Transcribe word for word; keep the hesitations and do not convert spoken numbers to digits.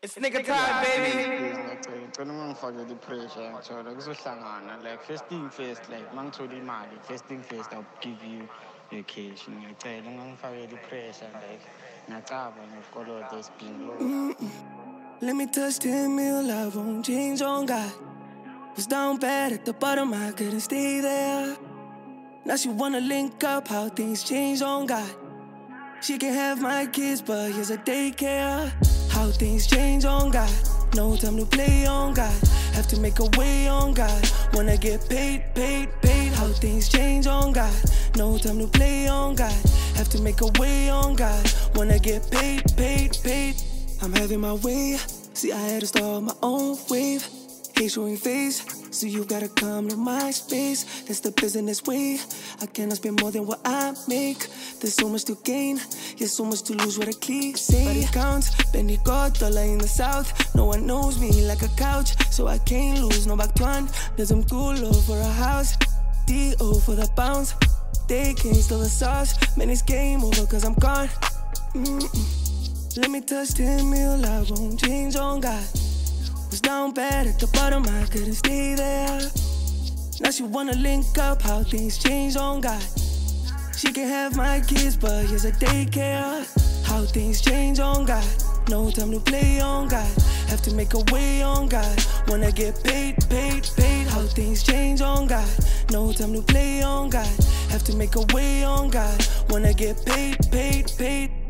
It's nigga time, baby. Ngicela ungifake the pressure ngithola kuzohlangana like first thing first like mangithola imali first thing first I'll give you your cash. Ngicela ungifake the pressure like ngiyacaba ngesikoloto esibhingo. Let me touch ten mil, I won't change on God. Was down bad at the bottom, I couldn't stay there. Now she wanna link up, how things change on God. She can have my kids, but here's a daycare. How things change on God. No time to play on God. Have to make a way on God. Wanna get paid, paid, paid. How things change on God. No time to play on God. Have to make a way on God. Wanna get paid, paid, paid. I'm having my way. See, I had to start my own wave. Hate showing face, so you gotta come to my space. That's the business way. I cannot spend more than what I make. There's so much to gain, yeah, so much to lose. What a cliche. But it counts, Benny got dollar in the south. No one knows me like a couch, so I can't lose. No back one, there's some cool love for a house. D O for the bounce. They can't steal the sauce. Man, it's game over, cause I'm gone. Mm-mm. Let me touch ten mil, I won't change on God. Was down bad at the bottom, I couldn't stay there. Now she wanna link up, how things change on God. She can have my kids, but here's a daycare. How things change on God. No time to play on God. Have to make a way on God. Wanna get paid, paid, paid. How things change on God. No time to play on God. Have to make a way on God. Wanna get paid, paid, paid.